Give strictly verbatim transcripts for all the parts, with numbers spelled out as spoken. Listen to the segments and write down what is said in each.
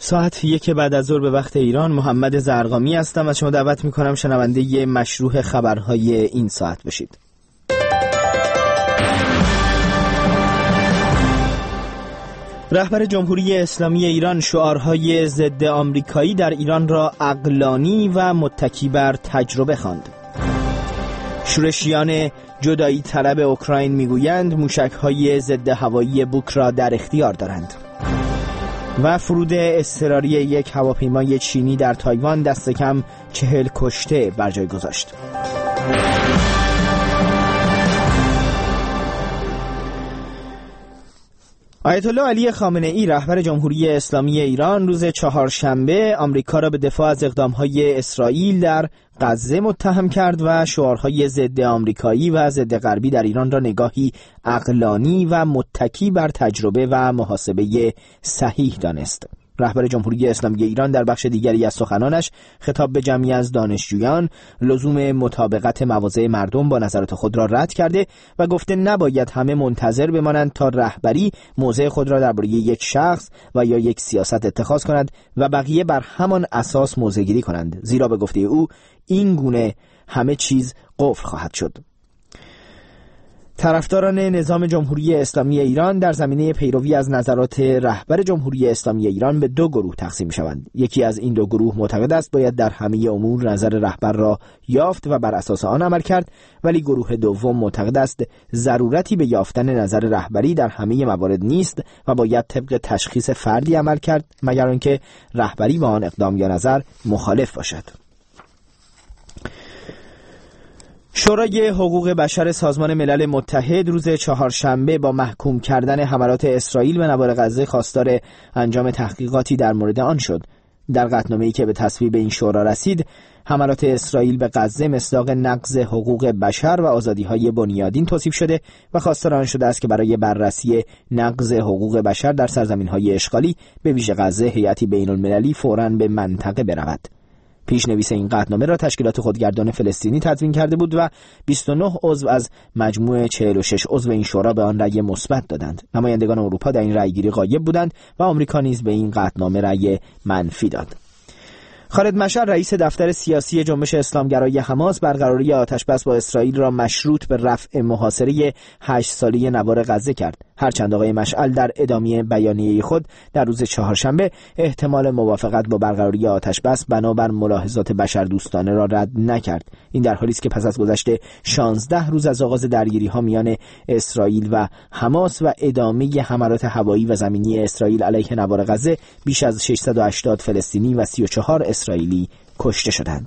ساعت یک بعد از ظهر به وقت ایران. محمد زرقامی هستم و شما دعوت میکنم شنونده مشروح خبرهای این ساعت باشید. رهبر جمهوری اسلامی ایران شعارهای ضد آمریکایی در ایران را عقلانی و متکی بر تجربه خواند. شورشیان جدایی طلب اوکراین میگویند موشک‌های ضد هوایی بوک را در اختیار دارند. و فرود اضطراری یک هواپیمای چینی در تایوان دست کم چهل کشته بر جای گذاشت. آیت الله علی خامنه ای رهبر جمهوری اسلامی ایران روز چهارشنبه آمریکا را به دفاع از اقدام‌های اسرائیل در غزه متهم کرد و شعارهای ضد آمریکایی و ضد غربی در ایران را نگاهی عقلانی و متکی بر تجربه و محاسبه صحیح دانست. رهبر جمهوری اسلامی ایران در بخش دیگری از سخنانش خطاب به جمعی از دانشجویان لزوم مطابقت مواضع مردم با نظرات خود را رد کرده و گفته نباید همه منتظر بمانند تا رهبری موضع خود را درباره یک شخص و یا یک سیاست اتخاذ کند و بقیه بر همان اساس موضع گیری کنند، زیرا به گفته او این گونه همه چیز قفل خواهد شد. طرفداران نظام جمهوری اسلامی ایران در زمینه پیروی از نظرات رهبر جمهوری اسلامی ایران به دو گروه تقسیم شوند. یکی از این دو گروه معتقد است باید در همه امور نظر رهبر را یافت و بر اساس آن عمل کرد، ولی گروه دوم معتقد است ضرورتی به یافتن نظر رهبری در همه موارد نیست و باید طبق تشخیص فردی عمل کرد مگر آنکه رهبری با آن اقدام یا نظر مخالف باشد. شورای حقوق بشر سازمان ملل متحد روز چهارشنبه با محکوم کردن حملات اسرائیل به نوار غزه خواستار انجام تحقیقاتی در مورد آن شد. در قطعنامه‌ای که به تصویب این شورا رسید، حملات اسرائیل به غزه مصداق نقض حقوق بشر و آزادی‌های بنیادین توصیف شده و خواستار آن شده است که برای بررسی نقض حقوق بشر در سرزمین‌های اشغالی به ویژه غزه هیئتی بین‌المللی فوراً به منطقه برود. پیشنویس این قطعنامه را تشکیلات خودگردان فلسطینی تدوین کرده بود و بیست و نه عضو از مجموع چهل و شش عضو این شورا به آن رأی مثبت دادند. نمایندگان اروپا در این رأیگیری غایب بودند و آمریکا نیز به این قطعنامه رأی منفی داد. خالد مشعل رئیس دفتر سیاسی جنبش اسلامگرای حماس برقراری آتشبس با اسرائیل را مشروط به رفع محاصره هشت ساله نوار غزه کرد، هرچند آقای مشعل در ادامه بیانیه خود در روز چهارشنبه احتمال موافقت با برقراری آتشبس بنابر ملاحظات بشردوستانه را رد نکرد. این در حالی است که پس از گذشت شانزده روز از آغاز درگیری‌ها میان اسرائیل و حماس و ادامه حملات هوایی و زمینی اسرائیل علیه نوار غزه بیش از ششصد و هشتاد فلسطینی و سی و چهار اسرائیلی کشته شدند.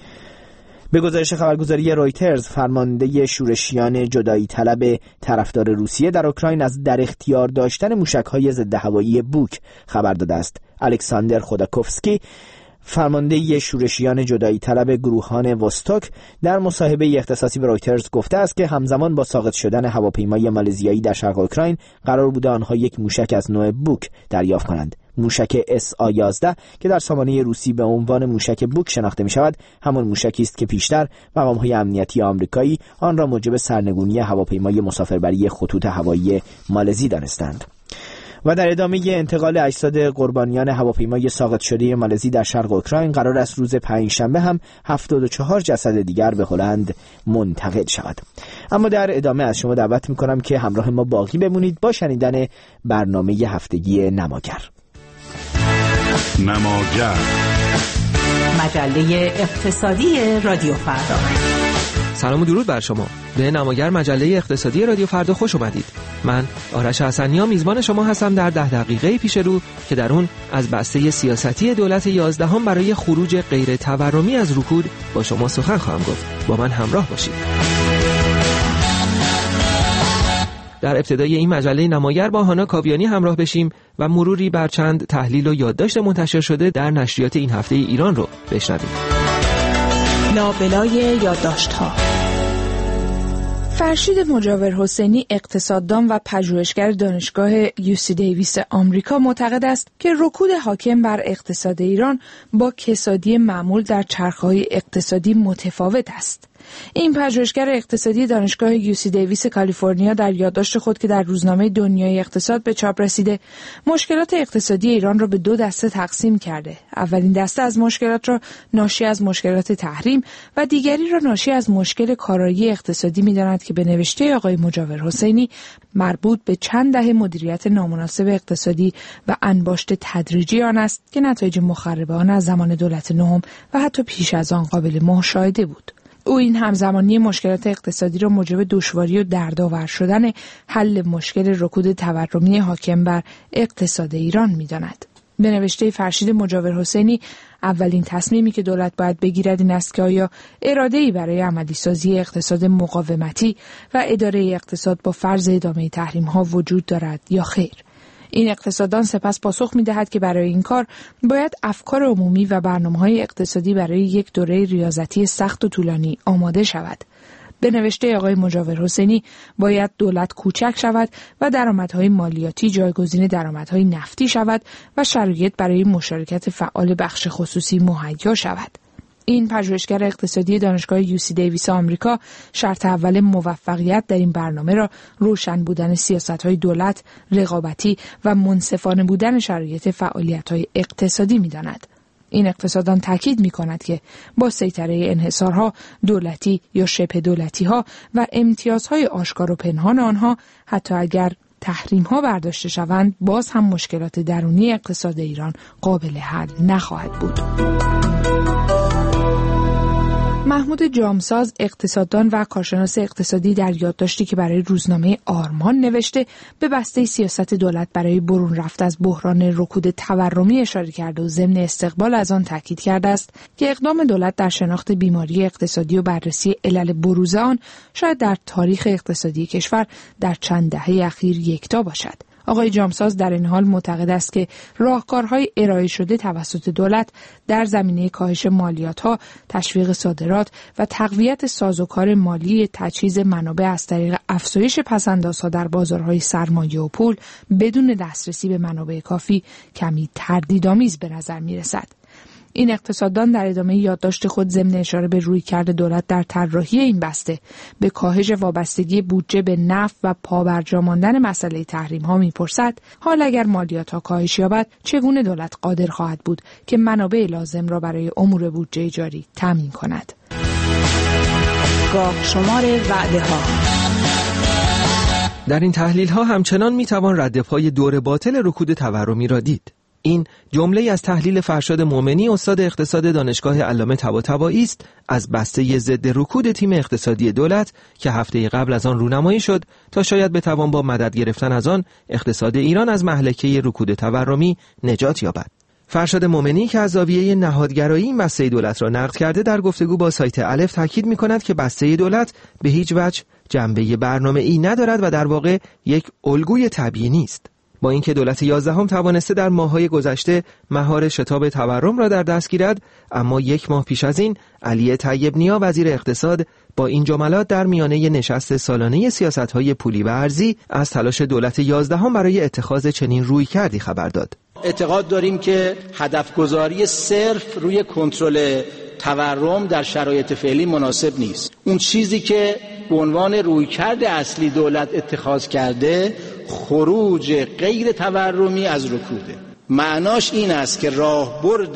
به گزارش خبرگزاری رویترز، فرمانده شورشیان جدایی طلب طرفدار روسیه در اوکراین از در اختیار داشتن موشک‌های ضد هوایی بوک خبر داده است. الکساندر خوداکوفسکی، فرمانده شورشیان جدایی طلب گروهان وستوک، در مصاحبه اختصاصی به رویترز گفته است که همزمان با ساقط شدن هواپیمای مالزیایی در شرق اوکراین قرار بوده آنها یک موشک از نوع بوک دریافت کنند. موشک اس آ یازده که در سامانه روسی به عنوان موشک بوک شناخته می شود، همان موشکی است که پیشتر مقام‌های امنیتی آمریکایی آن را موجب سرنگونی هواپیمای مسافربری خطوط هوایی مالزی دانستند. و در ادامه انتقال اجساد قربانیان هواپیمای ساقط شده مالزی در شرق اوکراین قرار است روز پنجشنبه هم هفتاد و چهار جسد دیگر به هلند منتقل شود. اما در ادامه از شما دعوت می‌کنم که همراه ما باقی بمونید با شنیدن برنامه هفتگی نماگر. نماگر، مجله اقتصادی رادیو فردا. سلام و درود بر شما. به نماگر مجله اقتصادی رادیو فردا خوش اومدید. من آرش حسنی‌ها میزبان شما هستم در ده دقیقه پیش رو که در اون از بسته سیاستی دولت یازدهم برای خروج غیر تورمی از رکود با شما سخن خواهم گفت. با من همراه باشید. در ابتدای این مجله نماگر با هانا کاویانی همراه بشیم و مروری بر چند تحلیل و یادداشت منتشر شده در نشریات این هفته ایران رو بشنویم. لابلای یادداشت‌ها. فرشید مجاور حسینی، اقتصاددان و پژوهشگر دانشگاه یو سی دیویس آمریکا، معتقد است که رکود حاکم بر اقتصاد ایران با کسادی معمول در چرخه‌های اقتصادی متفاوت است. این پژوهشگر اقتصادی دانشگاه یوسی دیویس کالیفرنیا در یادداشت خود که در روزنامه دنیای اقتصاد به چاپ رسیده، مشکلات اقتصادی ایران را به دو دسته تقسیم کرده. اولین دسته از مشکلات را ناشی از مشکلات تحریم و دیگری را ناشی از مشکل کارایی اقتصادی می‌داند که به نوشته آقای مجاور حسینی مربوط به چند دهه مدیریت نامناسب اقتصادی و انباشت تدریجی آن است که نتایج مخرب آن از زمان دولت نهم و حتی پیش از آن قابل مشاهده بود. او این همزمانی مشکلات اقتصادی را موجب دشواری و دردآور شدن حل مشکل رکود تورمی حاکم بر اقتصاد ایران می‌داند. به نوشته فرشید مجاور حسینی، اولین تصمیمی که دولت باید بگیرد این است که آیا اراده‌ای برای عملی سازی اقتصاد مقاومتی و اداره اقتصاد با فرض ادامه تحریم‌ها وجود دارد یا خیر. این اقتصاددان سپس پاسخ می‌دهد که برای این کار باید افکار عمومی و برنامه‌های اقتصادی برای یک دوره ریاضتی سخت و طولانی آماده شود. به نوشته آقای مجاور حسینی باید دولت کوچک شود و درآمدهای مالیاتی جایگزین درآمدهای نفتی شود و شرایط برای مشارکت فعال بخش خصوصی مهیا شود. این پژوهشگر اقتصادی دانشگاه یوسی دیویس آمریکا شرط اول موفقیت در این برنامه را روشن بودن سیاست‌های دولت، رقابتی و منصفانه بودن شرایط فعالیت‌های اقتصادی می‌داند. این اقتصاددان تاکید می‌کند که با سیطره انحصارها، دولتی یا شبه دولتی‌ها و امتیازهای آشکار و پنهان آنها، حتی اگر تحریم‌ها برداشته شوند، باز هم مشکلات درونی اقتصاد ایران قابل حل نخواهد بود. محمود جامساز، اقتصاددان و کارشناس اقتصادی، در یادداشتی که برای روزنامه آرمان نوشته، به بسته سیاست دولت برای برون رفت از بحران رکود تورمی اشاره کرده و ضمن استقبال از آن تاکید کرده است که اقدام دولت در شناخت بیماری اقتصادی و بررسی علل بروز آن شاید در تاریخ اقتصادی کشور در چند دهه اخیر یکتا باشد. آقای جامساز در این حال معتقد است که راهکارهای ارائه شده توسط دولت در زمینه کاهش مالیات‌ها، تشویق صادرات و تقویت سازوکار مالی تجهیز منابع از طریق افزایش پس‌اندازها در بازارهای سرمایه و پول بدون دسترسی به منابع کافی کمی تردیدآمیز به نظر می‌رسد. این اقتصاددان در ادامه یادداشت خود ضمن اشاره به رویکرد دولت در طراحی این بسته به کاهش وابستگی بودجه به نفت و پابرجا ماندن مسئله تحریم‌ها می‌پرسد: حال اگر مالیات‌ها کاهش یابد، چگونه دولت قادر خواهد بود که منابع لازم را برای امور بودجه جاری تامین کند؟ گاه شمار وعده‌ها. در این تحلیل‌ها همچنان می‌توان ردپای دور باطل رکود تورمی را دید. این جمله از تحلیل فرشاد مومنی، استاد اقتصاد دانشگاه علامه طباطبایی است، از بسته ضد رکود تیم اقتصادی دولت که هفته قبل از آن رونمایی شد تا شاید بتوان با مدد گرفتن از آن اقتصاد ایران از مهلکه رکود تورمی نجات یابد. فرشاد مومنی که از زاویه نهادگرایی این بسته دولت را نقد کرده، در گفتگو با سایت الف تاکید می‌کند که بسته دولت به هیچ وجه جنبه برنامه‌ای ندارد و در واقع یک الگوی طبیعی نیست. با اینکه دولت یازدهم توانسته در ماه‌های گذشته مهار شتاب تورم را در دست گیرد، اما یک ماه پیش از این علی طیب نیا وزیر اقتصاد با این جملات در میانه نشست سالانه سیاست‌های پولی و ارزی از تلاش دولت یازدهم برای اتخاذ چنین رویکردی خبر داد. اعتقاد داریم که هدف گذاری صرف روی کنترل تورم در شرایط فعلی مناسب نیست. اون چیزی که به عنوان رویکرد اصلی دولت اتخاذ کرده خروج غیر تورمی از رکوده. معناش این است که راهبرد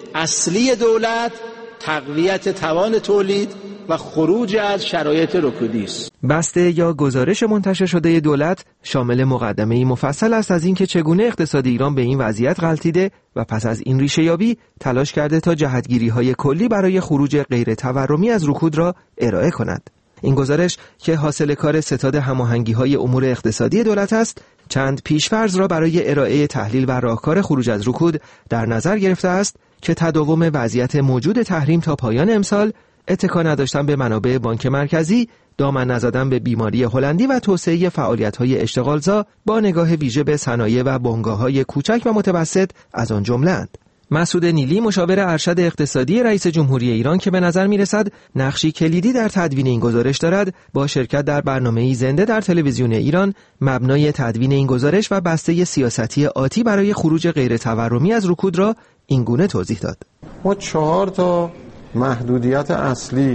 اصلی دولت تقویت توان تولید و خروج از شرایط رکودی است. بسته یا گزارش منتشر شده دولت شامل مقدمه‌ای مفصل است از اینکه چگونه اقتصاد ایران به این وضعیت غلطیده و پس از این ریشه‌یابی تلاش کرده تا جهتگیری‌های کلی برای خروج غیر تورمی از رکود را ارائه کند. این گزارش که حاصل کار ستاد هماهنگی‌های امور اقتصادی دولت است، چند پیش‌فرض را برای ارائه تحلیل و راهکار خروج از رکود در نظر گرفته است که تداوم وضعیت موجود تحریم تا پایان امسال، اتکا نداشتن به منابع بانک مرکزی، دامن نزدن به بیماری هلندی و توسعه فعالیت‌های اشتغالزا با نگاه ویژه به صنایع و بنگاه‌های کوچک و متوسط از آن جمله‌اند. مسعود نیلی، مشاور ارشد اقتصادی رئیس جمهوری ایران که به نظر می‌رسد نقشی کلیدی در تدوین این گزارش دارد، با شرکت در برنامه‌ای زنده در تلویزیون ایران مبنای تدوین این گزارش و بسته سیاستی آتی برای خروج غیر تورمی از رکود را این گونه توضیح داد. ما چهار تا محدودیت اصلی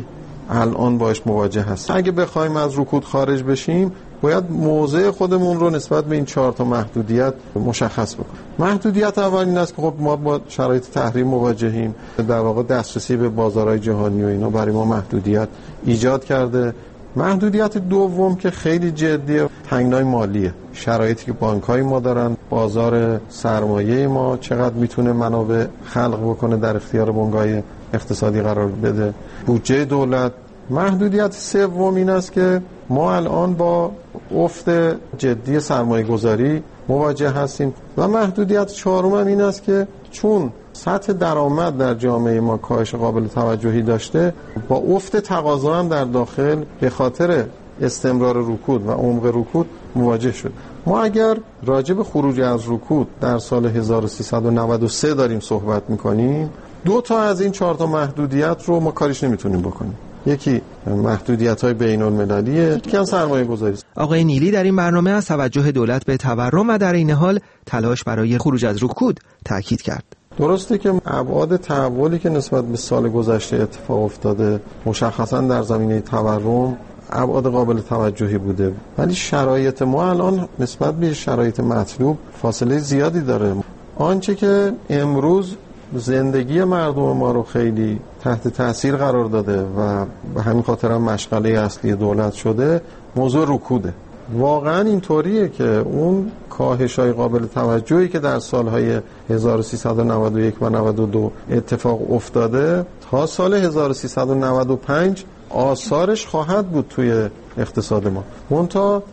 الان باش مواجه هست. اگه بخوایم از رکود خارج بشیم باید موضع خودمون رو نسبت به این چهار تا محدودیت مشخص بکنیم. محدودیت اول این است که خب ما با شرایط تحریم مواجهیم، در واقع دسترسی به بازارهای جهانی و اینا برای ما محدودیت ایجاد کرده. محدودیت دوم که خیلی جدیه، تنگنای مالیه. شرایطی که بانک‌های ما دارن، بازار سرمایه ما چقدر میتونه منابع خلق بکنه در اختیار بنگاه اقتصادی قرار بده، بودجه دولت. محدودیت سوم این است که ما الان با افت جدی سرمایه گذاری مواجه هستیم و محدودیت چهارم هم این است که چون سطح درآمد در جامعه ما کاهش قابل توجهی داشته، با افت تقاضا هم در داخل به خاطر استمرار رکود و عمق رکود مواجه شد. ما اگر راجع به خروج از رکود در سال هزار و سیصد و نود و سه داریم صحبت می‌کنیم، دو تا از این چهار تا محدودیت رو ما کاریش نمیتونیم بکنیم. یکی محدودیت‌های بین‌المللیه، یکی هم سرمایه‌گذاری. آقای نیلی در این برنامه از توجه دولت به تورم و در این حال تلاش برای خروج از رکود تاکید کرد. درسته که ابعاد تحولی که نسبت به سال گذشته اتفاق افتاده مشخصاً در زمینه تورم ابعاد قابل توجهی بوده، ولی شرایط ما الان نسبت به شرایط مطلوب فاصله زیادی داره. آنچه که امروز زندگی مردم ما رو خیلی تحت تاثیر قرار داده و به همین خاطر هم مشغله اصلی دولت شده، موضوع رکوده. واقعا اینطوریه که اون کاهش‌های قابل توجهی که در سالهای هزار و سیصد و نود و یک و نود و دو اتفاق افتاده تا سال هزار و سیصد و نود و پنج آثارش خواهد بود توی اقتصاد ما. منتها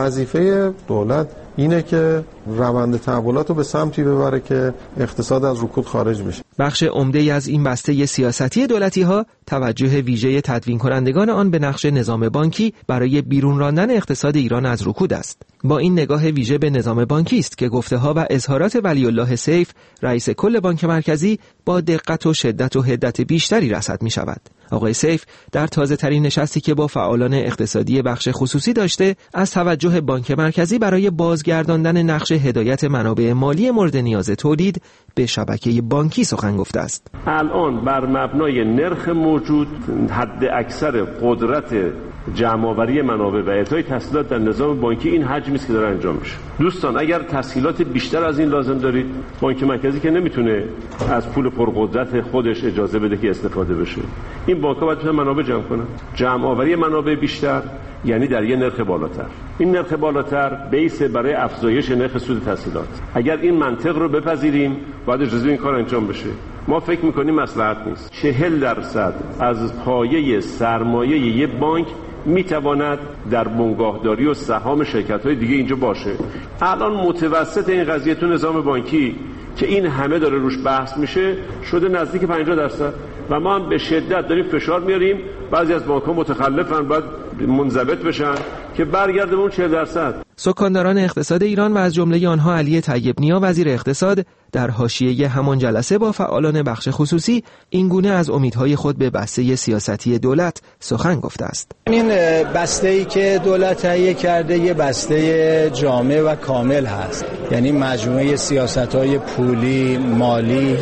وظیفه دولت اینه که روند تحولات رو به سمتی ببره که اقتصاد از رکود خارج بشه. بخش عمده‌ای از این بسته سیاستی دولتی‌ها توجه ویژه تدوین کنندگان آن به نقش نظام بانکی برای بیرون راندن اقتصاد ایران از رکود است. با این نگاه ویژه به نظام بانکی است که گفته‌ها و اظهارات ولی الله سیف رئیس کل بانک مرکزی با دقت و شدت و حدت بیشتری رصد می‌شود. آقای سیف در تازه‌ترین نشستی که با فعالان اقتصادی بخش خصوصی داشته از توجه بانک مرکزی برای بازگرداندن نقش هدایت منابع مالی مورد نیاز تولید به شبکه بانکی سخن گفته است. الان بر مبنای نرخ موجود حد اکثر قدرت جمع‌آوری منابع و اعطای تسهیلات در نظام بانکی این حجمی است که داره انجام میشه. دوستان اگر تسهیلات بیشتر از این لازم دارید، بانک مرکزی که نمیتونه از پول پرقدرت خودش اجازه بده که استفاده بشه. این بانک‌ها باید بتونن منابع جمع کنن. جمع‌آوری منابع بیشتر یعنی در یه نرخ بالاتر. این نرخ بالاتر بیس برای افزایش نرخ سود تسهیلات. اگر این منطق رو بپذیریم، باید اجازه این کار انجام بشه. ما فکر می‌کنیم مصلحت نیست. چهل درصد از پایه سرمایه یه بانک میتواند در بنگاهداری و سهام شرکت‌های دیگه اینجا باشه. الان متوسط این قضیه تو نظام بانکی که این همه داره روش بحث میشه شده نزدیک پنجاه درصد و ما هم به شدت داریم فشار میاریم. بعضی از بانک‌ها متخلفن، باید منضبط بشن که برگرده به اون چهل درصد. سکانداران اقتصاد ایران و از جمله آنها علی طیب نیا وزیر اقتصاد در حاشیه همان جلسه با فعالان بخش خصوصی این گونه از امیدهای خود به بسته سیاستی دولت سخن گفته است. این بسته‌ای که دولت تهیه کرده یه بسته جامع و کامل هست، یعنی مجموعه سیاست‌های پولی، مالی،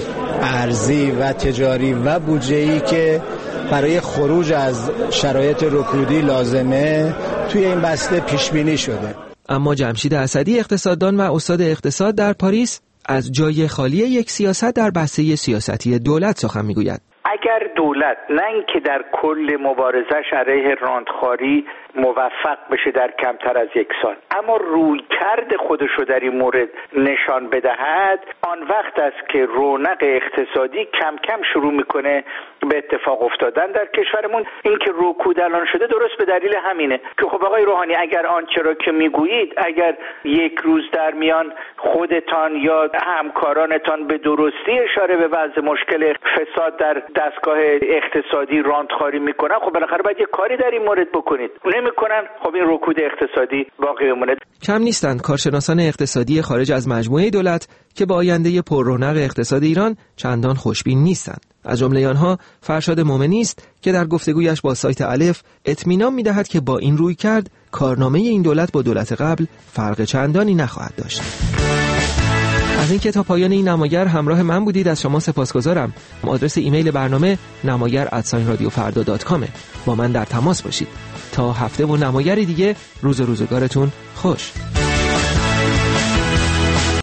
ارزی و تجاری و بودجه‌ای که برای خروج از شرایط رکودی لازمه توی این بسته پیش بینی شده. اما جمشید اسدی اقتصاددان و استاد اقتصاد در پاریس از جای خالی یک سیاست در بسته سیاستی دولت سخن میگوید. اگر دولت نه اینکه در کل مبارزش علیه راندخواری موفق بشه در کمتر از یک سال، اما روی کرد خودش رو در این مورد نشان بدهد، آن وقت است که رونق اقتصادی کم کم شروع میکنه به اتفاق افتادن در کشورمون. این که رکود الان شده درست به دلیل همینه که خب آقای روحانی اگر آنچه را که میگویید اگر یک روز در میان خودتان یا همکارانتان به درستی اشاره به وضع مشکل فساد در دستگاه اقتصادی راندخواری میکنن، خب بالاخره باید یه کاری در این مورد بکنید. نمیکنن، خب این رکود اقتصادی باقی بمونه. کم نیستند کارشناسان اقتصادی خارج از مجموعه دولت که با آینده پر رونق اقتصاد ایران چندان خوشبین نیستند. از جمله آنها فرشاد مومنی است که در گفتگویش با سایت الف اطمینان می‌دهد که با این روی کرد کارنامه این دولت با دولت قبل فرق چندانی نخواهد داشت. از اینکه تا پایان این نماگر همراه من بودید از شما سپاسگزارم. آدرس ایمیل برنامه نماگر ات رادیو فردا دات کام. با من در تماس باشید. تا هفته و نماگری دیگه، روز و روزگارتون خوش.